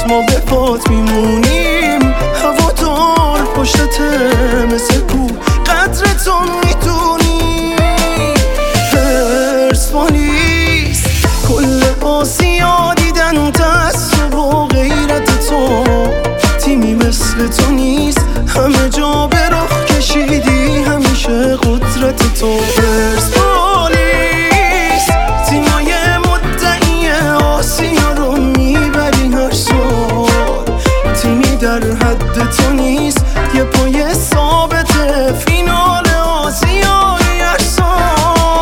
ما به پات میمونیم، هوادار پشتته مثل کو، قدرتون میدونی. پرسپولیس کل آسیا دیدن تعصب و غیرت تو، تیمی مثل تو نیست، همه جا به رخ کشیدی همیشه قدرت تو. پرسپولیس تیمای مدعی آسیا رو میبری هر سال، تیمی در حد تو نیست، یه پای ثابت فینال آسیا هر سال.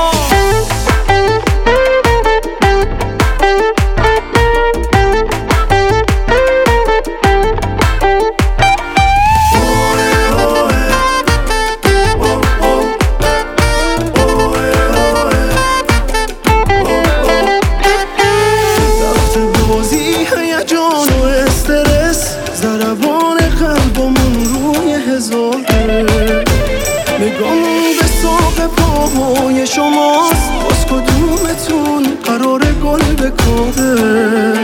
ضربان قلبمون روی هزاره، نگامون به ساق پاهای شماست، باز کدومتون قراره گل بکاره.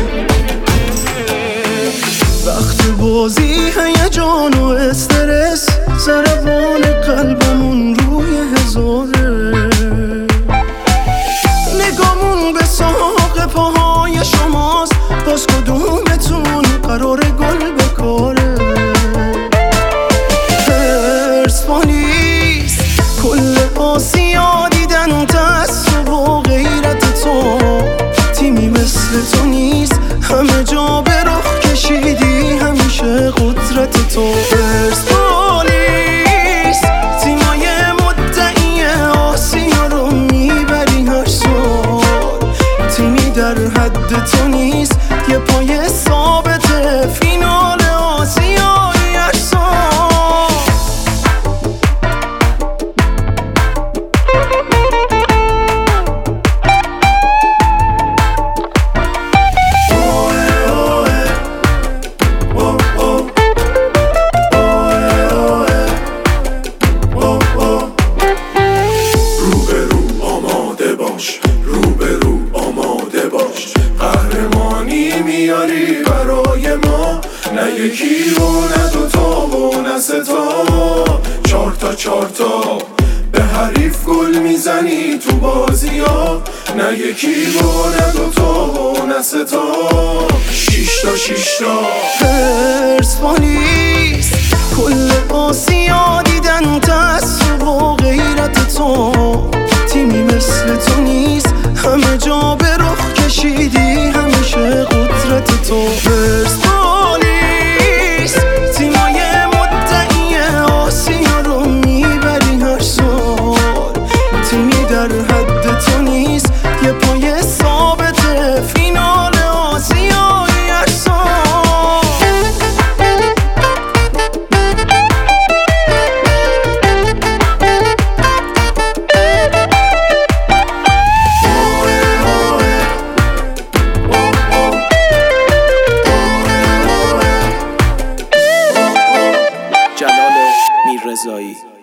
وقت بازی هیجان و استرس، ضربان قلبمون روی هزاره، نگامون به ساق پاهای شماست، باز کدومتون قراره گل بکاره. پرسپولیس کل آسیا دیدن تعصب و غیرت تو، تیمی مثل تو نیست، همه جا به رخ کشیدی همیشه قدرت تو. پرسپولیس تیمای مدعی آسیا رو میبری هر سال، تیمی در حد تو نیست، یه پای ثابت فینال آسیا هر سال. روبرو آماده باش، روبرو آماده باش، قهرمانی میاری برای ما، نه یکی و نه دوتا و نه ستا، چهار تا به حریف گل میزنی تو بازی ها، نه یکی و نه دوتا و نه ستا، 6 تا. پرسپولیس کل آسیا دیدن تعصب و غیرت تو، تیمی مثل تو نیست، همه جا به رخ کشیدی همیشه قدرت تو. پرسپولیس تیمای مدعی آسیا رو میبری هر سال، تیمی در حد تو نیست، یه پای ثابت فینال آسیا هر سال. جلال میررضایی.